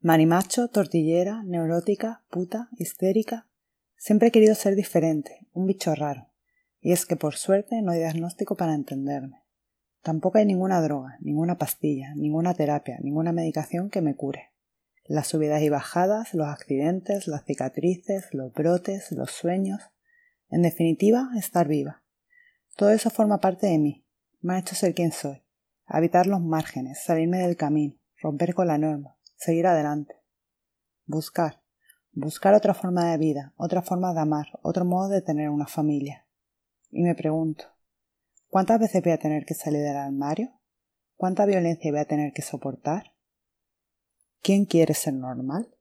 Marimacho, tortillera, neurótica, puta, histérica. Siempre he querido ser diferente, un bicho raro. Y es que por suerte no hay diagnóstico para entenderme. Tampoco hay ninguna droga, ninguna pastilla, ninguna terapia, ninguna medicación que me cure. Las subidas y bajadas, los accidentes, las cicatrices, los brotes, los sueños. En definitiva, estar viva. Todo eso forma parte de mí. Me ha hecho ser quien soy. Habitar los márgenes, salirme del camino, romper con la norma, seguir adelante. Buscar otra forma de vida, otra forma de amar, otro modo de tener una familia. Y me pregunto, ¿cuántas veces voy a tener que salir del armario? ¿Cuánta violencia voy a tener que soportar? ¿Quién quiere ser normal?